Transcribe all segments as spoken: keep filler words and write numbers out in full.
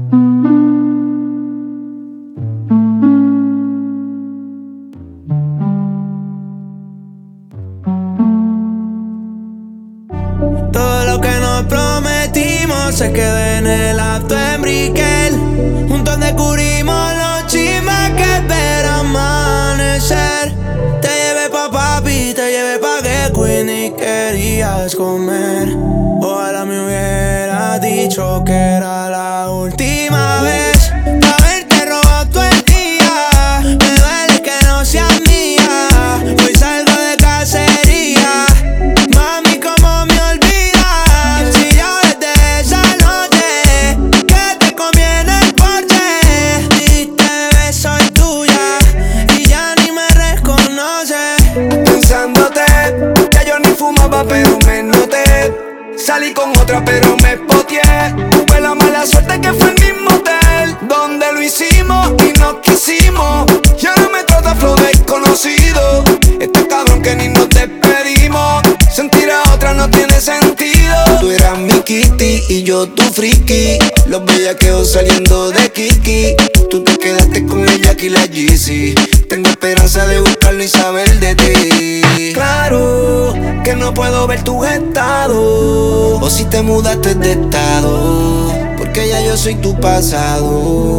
Todo lo que nos prometimos se quedó en el acto en Brickell. Juntos descubrimos los chismes que esperan amanecer. Te llevé pa' papi, te llevé pa' que Queen y querías comer. Ojalá me hubieras dicho que era la última vez. Pa' haberte robado todo el día. Me duele que no seas mía. Hoy salgo de cacería. Mami, ¿cómo me olvidas? Si yo desde esa noche que te comí en el porche, dijiste, bebé, soy tuya y ya ni me reconoces. Pensándote, ya yo ni fumaba pero me noté. Salí con otra pero me poteé. Tuve la mala suerte que fue el mismo hotel donde lo hicimos y nos quisimos. Y ahora me trata flow desconocido. Este cabrón que ni nos despedimos. Sentir a otra no tiene sentido. Tú eras mi kitty y yo tu friki. Los bellaqueos saliendo de Kiki. Tú te quedaste con ella aquí la Yeezy. Tengo esperanza de buscarlo y saber de ti. Claro que no puedo ver tu estado, o si te mudaste de estado, porque ya yo soy tu pasado.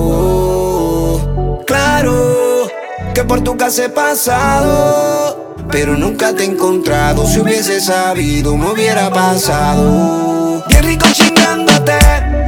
Claro que por tu casa he pasado, pero nunca te he encontrado. Si hubiese sabido me hubiera pasado. Bien rico chingándote,